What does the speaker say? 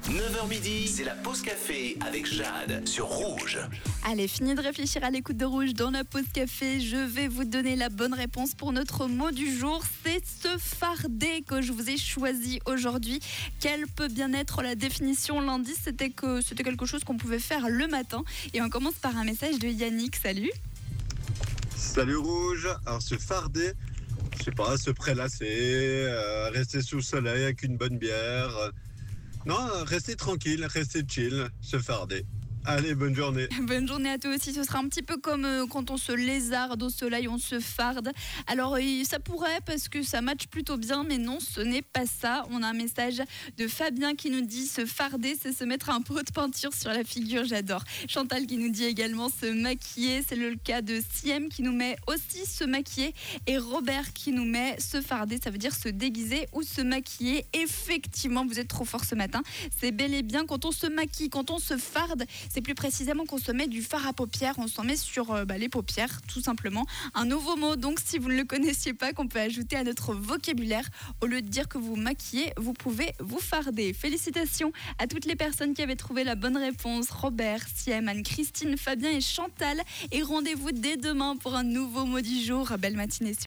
9h midi, c'est la pause café avec Jade sur Rouge. Allez, fini de réfléchir à l'écoute de Rouge dans la pause café. Je vais vous donner la bonne réponse pour notre mot du jour. C'est se farder que je vous ai choisi aujourd'hui. Quelle peut bien être la définition? Lundi, c'était quelque chose qu'on pouvait faire le matin. Et on commence par un message de Yannick. Salut. Salut Rouge. Alors se farder, je sais pas, se prélasser, rester sous le soleil avec une bonne bière. Non, rester tranquille, rester chill, se farder. Allez, bonne journée. Bonne journée à toi aussi. Ce sera un petit peu comme quand on se lézarde au soleil, on se farde. Alors, ça pourrait parce que ça matche plutôt bien, mais non, ce n'est pas ça. On a un message de Fabien qui nous dit se farder, c'est se mettre un pot de peinture sur la figure. J'adore. Chantal qui nous dit également se maquiller. C'est le cas de Siem qui nous met aussi se maquiller. Et Robert qui nous met se farder, ça veut dire se déguiser ou se maquiller. Effectivement, vous êtes trop fort ce matin. C'est bel et bien quand on se maquille, quand on se farde. C'est plus précisément qu'on se met du fard à paupières, on s'en met sur les paupières, tout simplement. Un nouveau mot, donc, si vous ne le connaissiez pas, qu'on peut ajouter à notre vocabulaire. Au lieu de dire que vous maquillez, vous pouvez vous farder. Félicitations à toutes les personnes qui avaient trouvé la bonne réponse. Robert, Siem, Anne-Christine, Fabien et Chantal. Et rendez-vous dès demain pour un nouveau mot du jour. Belle matinée.